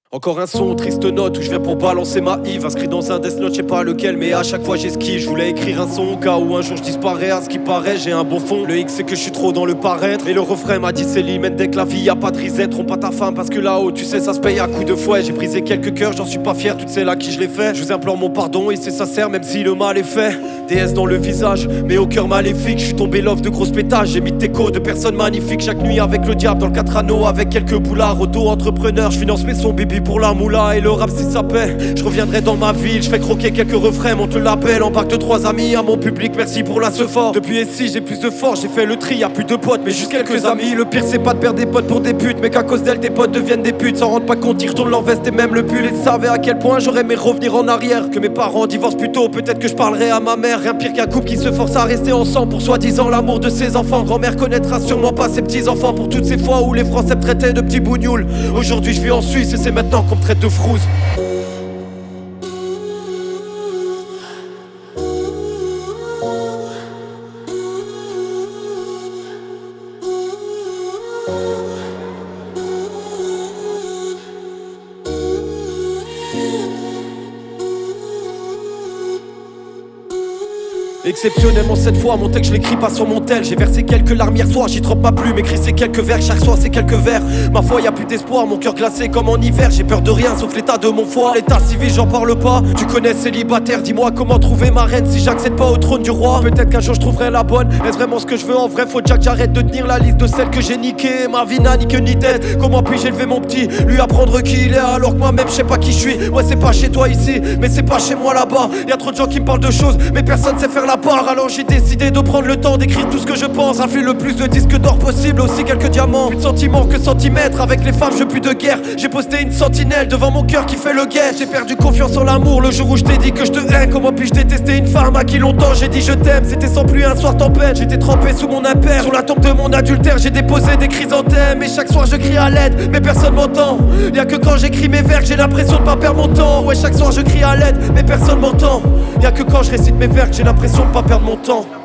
Encore un son, triste note où je viens pour balancer ma Yves. Inscrit dans un death note, je sais pas lequel, mais à chaque fois j'esquive. Je voulais écrire un son au cas où un jour je disparais. À ce qui paraît, j'ai un bon fond. Le X c'est que je suis trop dans le paraître. Et le refrain m'a dit c'est limite dès que la vie y a pas de reset. Trompe pas ta femme parce que là-haut tu sais ça se paye à coups de fouet. J'ai brisé quelques cœurs, j'en suis pas fier, toutes celles à qui je l'ai fait. Je vous implore mon pardon et c'est sincère même si le mal est fait. DS dans le visage, mais au cœur maléfique. Je suis tombé l'offre de grosses pétages. J'ai mis d'écho de personnes magnifiques. Chaque nuit avec le diable dans le 4 anneaux. Avec quelques boulards, auto-entrepreneur. Je finance mes sons, bibi pour la moula. Et le rap si ça paie, je reviendrai dans ma ville. Je fais croquer quelques refrains, monte le label. Embarque 2-3 amis à mon public, merci pour la sephore. Depuis ici j'ai plus de force, j'ai fait le tri, y'a plus de potes mais juste quelques amis. Le pire c'est pas de perdre des potes pour des putes, mais qu'à cause d'elles tes potes deviennent des putes. S'en rendent pas compte, ils retournent leur veste et même le pull. Et savaient à quel point j'aurais aimé revenir en arrière. Que mes parents divorcent plus tôt, peut-être que je parlerai à ma mère. Rien pire qu'un couple qui se force à rester ensemble pour soi-disant l'amour de ses enfants. Grand-mère connaîtra sûrement pas ses petits-enfants. Pour toutes ces fois où les Français me traitaient de petits bougnoules. Aujourd'hui je vis en Suisse et c'est maintenant qu'on me traite de frousse. Exceptionnellement cette fois, mon texte je l'écris pas sur mon tel. J'ai versé quelques larmes hier soir, j'y trempe ma plume. Écrit ces quelques vers, chaque soir c'est quelques vers. Ma foi y'a plus d'espoir, mon cœur glacé comme en hiver. J'ai peur de rien sauf l'état de mon foie. L'état civil j'en parle pas, tu connais célibataire. Dis-moi comment trouver ma reine si j'accède pas au trône du roi. Peut-être qu'un jour je trouverai la bonne. Est-ce vraiment ce que je veux en vrai? Faut déjà que j'arrête de tenir la liste de celles que j'ai niquées. Ma vie n'a ni queue ni tête. Comment puis-je élever mon petit, lui apprendre qui il est alors que moi-même je sais pas qui je suis. Ouais c'est pas chez toi ici, mais c'est pas chez moi là-bas. Y'a trop de gens qui me parlent de choses, mais personne sait faire la part. Alors j'ai décidé de prendre le temps d'écrire tout ce que je pense. Rafler le plus de disques d'or possible, aussi quelques diamants. Plus de sentiments que centimètres, avec les femmes je plus de guerre. J'ai posté une sentinelle devant mon cœur qui fait le guet. J'ai perdu confiance en l'amour le jour où je t'ai dit que je te hais. Comment puis-je détester une femme à qui longtemps j'ai dit je t'aime? C'était sans pluie un soir tempête, j'étais trempé sous mon impair. Sur la tombe de mon adultère j'ai déposé des chrysanthèmes. Et chaque soir je crie à l'aide, mais personne m'entend. Y'a que quand j'écris mes vers que j'ai l'impression de pas perdre mon temps. Ouais chaque soir je crie à l'aide, mais personne m'entend. Y'a que quand je récite mes vers que j'ai l'impression de pas perdre mon temps.